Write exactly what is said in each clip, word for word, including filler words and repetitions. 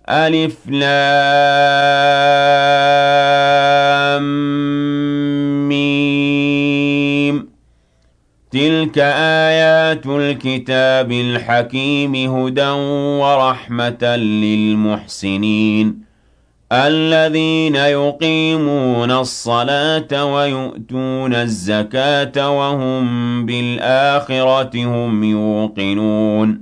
ألف لام ميم. تلك آيات الكتاب الحكيم هدى ورحمة للمحسنين الذين يقيمون الصلاة ويؤتون الزكاة وهم بالآخرة هم يوقنون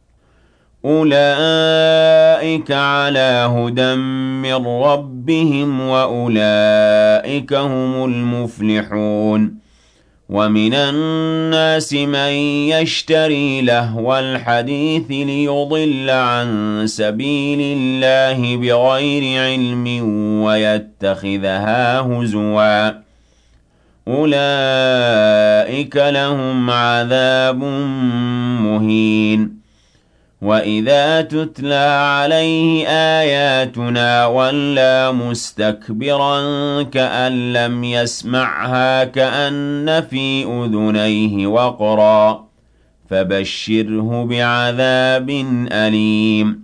أولئك على هدى من ربهم وأولئك هم المفلحون ومن الناس من يشتري لهو الحديث ليضل عن سبيل الله بغير علم ويتخذها هزوا أولئك لهم عذاب مهين وإذا تتلى عليه آياتنا ولى مستكبرا كأن لم يسمعها كأن في أذنيه وقرا فبشره بعذاب أليم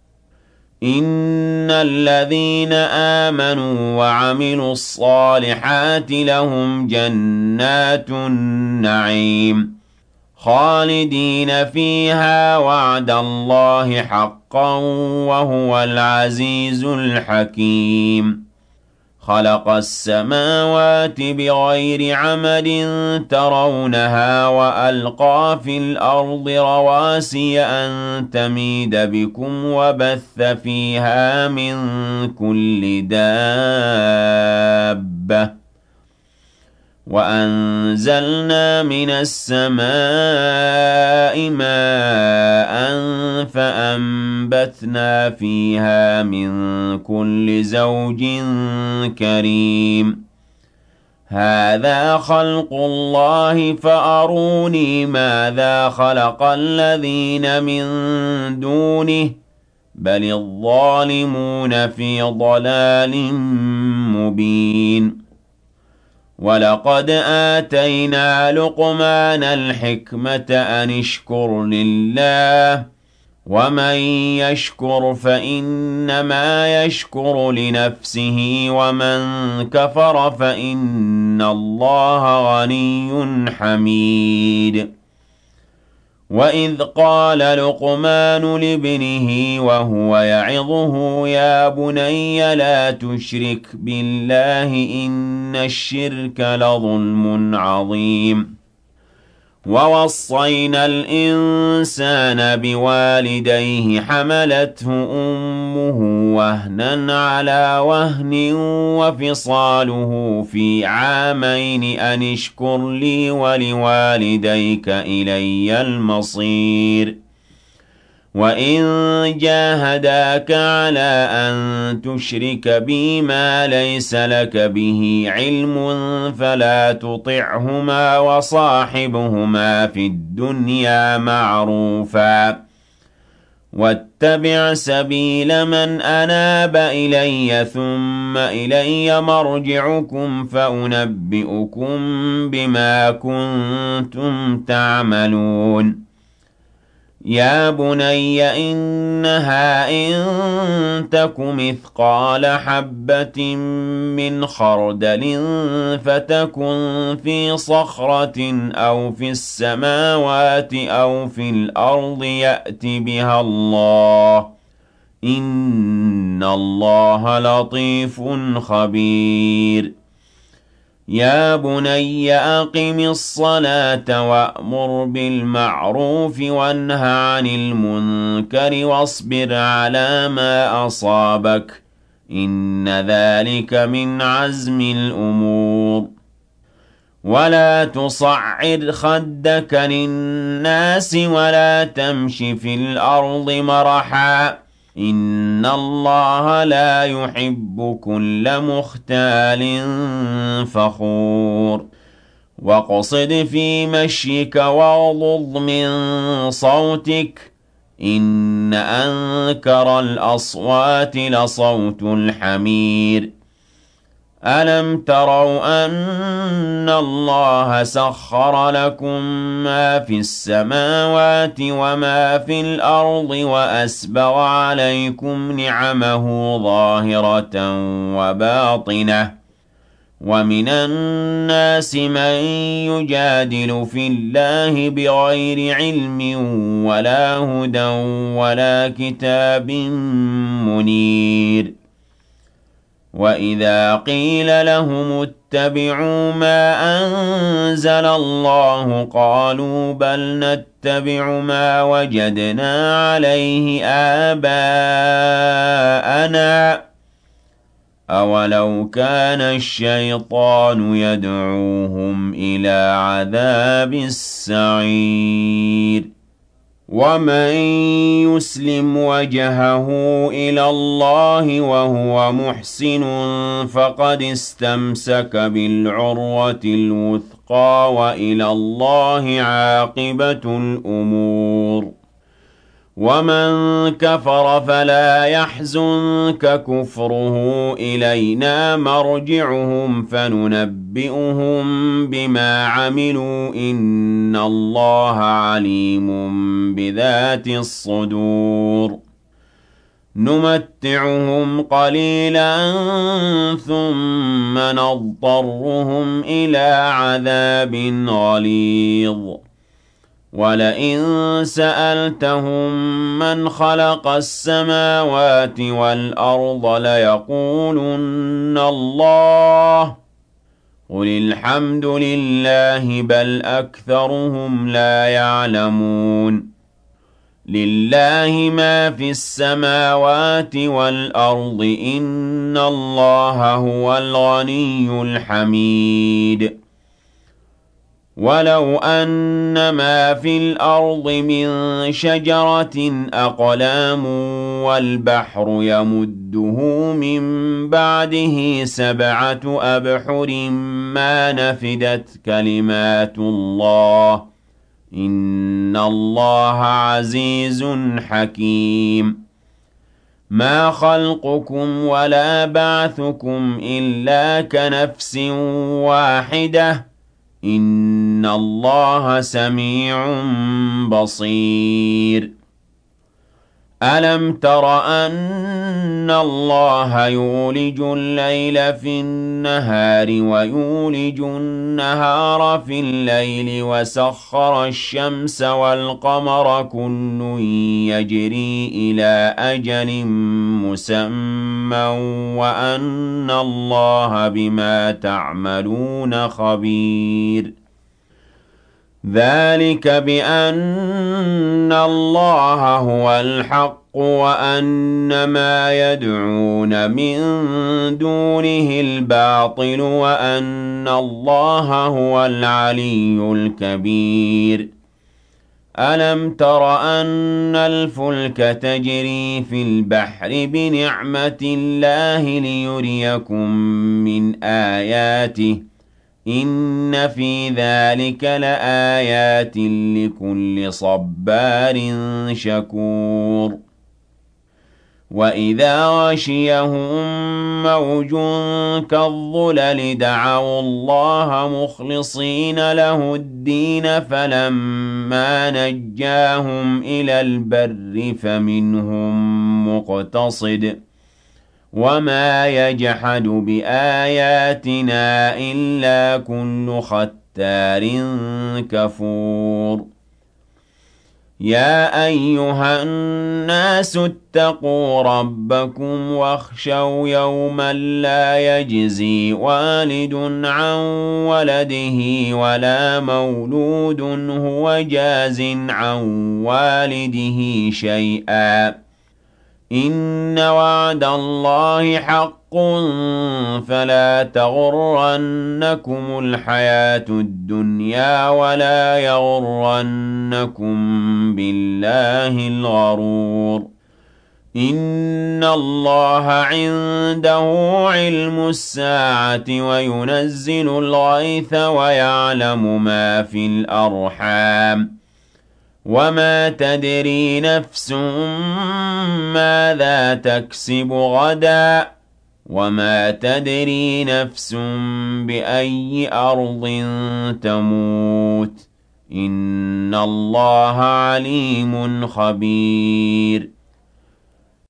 إن الذين آمنوا وعملوا الصالحات لهم جنات النعيم خالدين فيها وعد الله حقا وهو العزيز الحكيم خلق السماوات بغير عمد ترونها وألقى في الأرض رواسي أن تميد بكم وبث فيها من كل دابة وأنزلنا من السماء ماء فأنبتنا فيها من كل زوج كريم هذا خلق الله فأروني ماذا خلق الذين من دونه بل الظالمون في ضلال مبين ولقد آتينا لقمان الحكمة أن اشكر لله ومن يشكر فإنما يشكر لنفسه ومن كفر فإن الله غني حميد وإذ قال لقمان لابنه وهو يعظه يا بني لا تشرك بالله إن الشرك لظلم عظيم ووصينا الإنسان بوالديه حملته أمه وهنا على وهن وفصاله في عامين أن اشكر لي ولوالديك إلي المصير وإن جاهداك على أن تشرك بي ما ليس لك به علم فلا تطعهما وصاحبهما في الدنيا معروفا واتبع سبيل من أناب إلي ثم إلي مرجعكم فأنبئكم بما كنتم تعملون يا بني إنها إن تك مثقال حبة من خردل فتكن في صخرة أو في السماوات أو في الأرض يأت بها الله إن الله لطيف خبير يا بني أقم الصلاة وأمر بالمعروف وانه عن المنكر واصبر على ما أصابك إن ذلك من عزم الأمور ولا تصعر خدك للناس ولا تمش في الأرض مرحا إن الله لا يحب كل مختال فخور واقصد في مشيك واغضض من صوتك إن أنكر الأصوات لصوت الحمير أَلَمْ تَرَوْا أَنَّ اللَّهَ سَخَّرَ لَكُم مَّا فِي السَّمَاوَاتِ وَمَا فِي الْأَرْضِ وَأَسْبَغَ عَلَيْكُمْ نِعَمَهُ ظَاهِرَةً وَبَاطِنَةً ۗ وَمِنَ النَّاسِ مَن يُجَادِلُ فِي اللَّهِ بِغَيْرِ عِلْمٍ وَلَا هُدًى وَلَا كِتَابٍ مُّنِيرٍ. وَإِذَا قِيلَ لَهُمُ اتَّبِعُوا مَا أَنزَلَ اللَّهُ قَالُوا بَلْ نَتَّبِعُ مَا وَجَدْنَا عَلَيْهِ آبَاءَنَا ۚ أَوَلَوْ كَانَ الشَّيْطَانُ يَدْعُوهُمْ إِلَىٰ عَذَابِ السَّعِيرِ. وَمَن يُسْلِمْ وَجْهَهُ إِلَى اللَّهِ وَهُوَ مُحْسِنٌ فَقَدِ اسْتَمْسَكَ بِالْعُرْوَةِ الْوُثْقَىٰ ۗ وَإِلَى اللَّهِ عَاقِبَةُ الْأُمُورِ. وَمَن كَفَرَ فَلَا يَحْزُنكَ كُفْرُهُ ۖ إِلَيْنَا مَرْجِعُهُمْ فَنُنَبِّئُهُم بِمَا عَمِلُوا ۚ إِنَّ اللَّهَ عَلِيمٌ بِذَاتِ الصُّدُورِ. نُمَتِّعُهُمْ قَلِيلًا ثُمَّ نَضْطَرُّهُمْ إِلَىٰ عَذَابٍ غَلِيظٍ. وَلَئِن سَأَلْتَهُم مَّنْ خَلَقَ السَّمَاوَاتِ وَالْأَرْضَ لَيَقُولُنَّ اللَّهُ ۚ قُلِ الْحَمْدُ لِلَّهِ بَلْ أَكْثَرُهُمْ لَا يَعْلَمُونَ. لِلَّهِ مَا فِي السَّمَاوَاتِ وَالْأَرْضِ ۚ إِنَّ اللَّهَ هُوَ الْغَنِيُّ الْحَمِيدُ. وَلَوْ أَنَّ مَا فِي الْأَرْضِ مِن شَجَرَةٍ أَقْلَامٌ وَالْبَحْرُ يَمُدُّهُ مِن بَعْدِهِ سَبْعَةُ أَبْحُرٍ مَّا نَفِدَتْ كَلِمَاتُ اللَّهِ ۗ إِنَّ اللَّهَ عَزِيزٌ حَكِيمٌ. مَا خَلْقُكُمْ وَلَا بَعْثُكُمْ إِلَّا كَنَفْسٍ وَاحِدَةٍ ۗ إِنَّ اللَّهَ سَمِيعٌ بَصِيرٌ. أَلَمْ تَرَ أَنَّ اللَّهَ يُولِجُ اللَّيْلَ فِي النَّهَارِ وَيُولِجُ النَّهَارَ فِي اللَّيْلِ وَسَخَّرَ الشَّمْسَ وَالْقَمَرَ كُلٌّ يَجْرِي إِلَىٰ أَجَلٍ مُّسَمًّى وَأَنَّ اللَّهَ بِمَا تَعْمَلُونَ خَبِيرٌ. ذَٰلِكَ بِأَنَّ اللَّهَ هُوَ الْحَقُّ وَأَنَّ مَا يَدْعُونَ مِن دُونِهِ الْبَاطِلُ وَأَنَّ اللَّهَ هُوَ الْعَلِيُّ الْكَبِيرُ. أَلَمْ تَرَ أَنَّ الْفُلْكَ تَجْرِي فِي الْبَحْرِ بِنِعْمَتِ اللَّهِ لِيُرِيَكُم مِّنْ آيَاتِهِ ۚ إِنَّ فِي ذَٰلِكَ لَآيَاتٍ لِّكُلِّ صَبَّارٍ شَكُورٍ. وَإِذَا غَشِيَهُم مَّوْجٌ كَالظُّلَلِ دَعَوُا اللَّهَ مُخْلِصِينَ لَهُ الدِّينَ فَلَمَّا نَجَّاهُمْ إِلَى الْبَرِّ فَمِنْهُم مُّقْتَصِدٌ ۚ وَمَا يَجْحَدُ بِآيَاتِنَا إِلَّا كُلُّ خَتَّارٍ كَفُورٍ. يَا أَيُّهَا النَّاسُ اتَّقُوا رَبَّكُمْ وَاخْشَوْا يَوْمًا لَّا يَجْزِي وَالِدٌ عَن وَلَدِهِ وَلَا مَوْلُودٌ هُوَ جَازٍ عَن وَالِدِهِ شَيْئًا ۚ إِنَّ وَعْدَ اللَّهِ حَقٌّ فَلَا تَغُرَّنَّكُمُ الْحَيَاةُ الدُّنْيَا وَلَا يَغُرَّنَّكُم بِاللَّهِ الْغَرُورُ. إِنَّ اللَّهَ عِندَهُ عِلْمُ السَّاعَةِ وَيُنَزِّلُ الْغَيْثَ وَيَعْلَمُ مَا فِي الْأَرْحَامِ ۖ وَمَا تَدْرِي نَفْسٌ مَّاذَا تَكْسِبُ غَدًا ۖ وَمَا تَدْرِي نَفْسٌ بِأَيِّ أَرْضٍ تَمُوتُ ۚ إِنَّ اللَّهَ عَلِيمٌ خَبِيرٌ